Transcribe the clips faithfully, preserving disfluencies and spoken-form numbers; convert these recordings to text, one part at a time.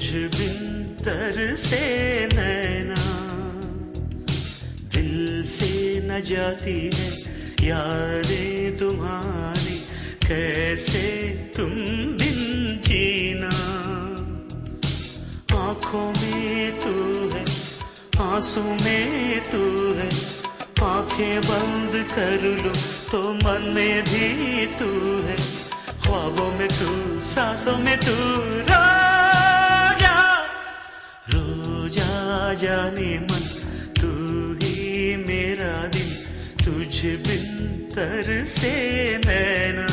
तुझ बिन तरसे नैना, दिल से न जाती है यादें तुम्हारी, कैसे तुम बिन जीना। आँखों में तू है, आंसू में तू है, आंखें बंद कर लूं तो मन में भी तू है, ख्वाबों में तू, सांसों में तू। रो जा रो जा जाने मन, तू ही मेरा दिल, तुझ बिन तरसे नैना।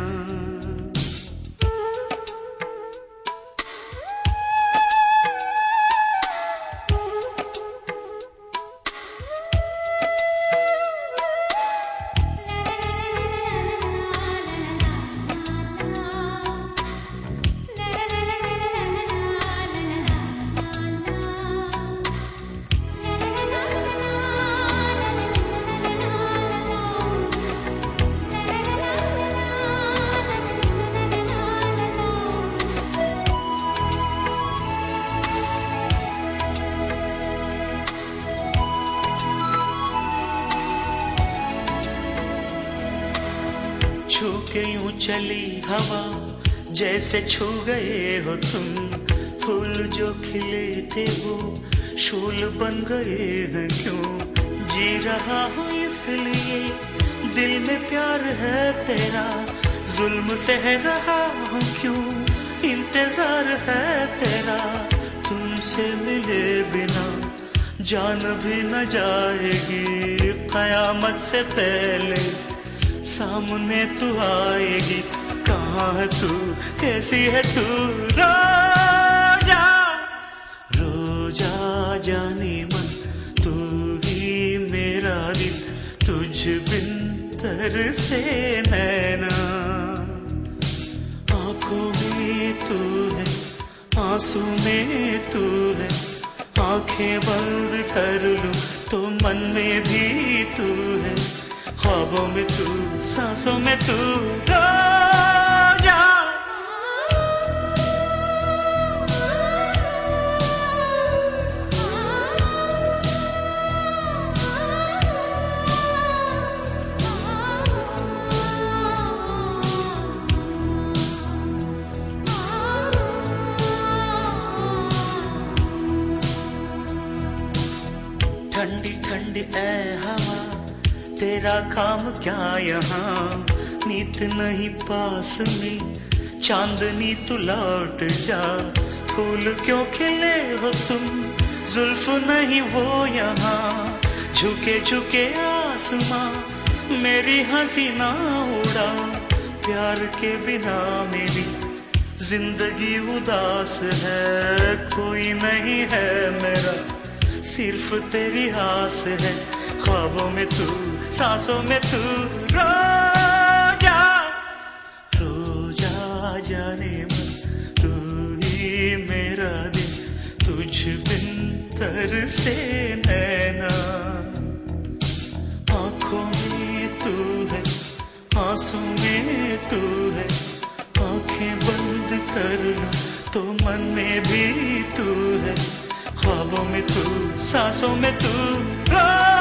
छू के यूं चली हवा, जैसे छू गए हो तुम, फूल जो खिले थे वो शूल बन गए हैं क्यों। जी रहा हूँ इसलिए दिल में प्यार है तेरा, जुल्म सह रहा हूँ क्यों, इंतजार है तेरा। तुमसे मिले बिना जान भी न जाएगी, कयामत से पहले सामने तू आएगी। कहाँ है तू, कैसी है तू, रो जा रो जा जाने मन, तू ही मेरा दिल, तुझ बिन तरसे नैना। आँखों में तू है, आंसू में तू है, आंखें बंद कर लूं तो मन में भी तू है, ख्वाबों में तू, सांसों में तू। रो जा ठंडी ठंडी ऐ हवा, तेरा काम क्या यहाँ, नीत नहीं पास में, चांदनी तू लौट जा। फूल क्यों खिले हो तुम, जुल्फ नहीं वो यहाँ, झुके झुके आसमां, मेरी हंसी ना उड़ा। प्यार के बिना मेरी जिंदगी उदास है, कोई नहीं है मेरा, सिर्फ तेरी आस है, ख्वाबों में तू, सांसों में तू। रो जा रो जा जाने मन, तू ही मेरा दिल, तुझ बिन तरसे नैना। आँखों में तू है, आंसू में तू है, आंखें बंद कर लूं तो मन में भी तू है, ख्वाबों में तू, सांसों में तू। रो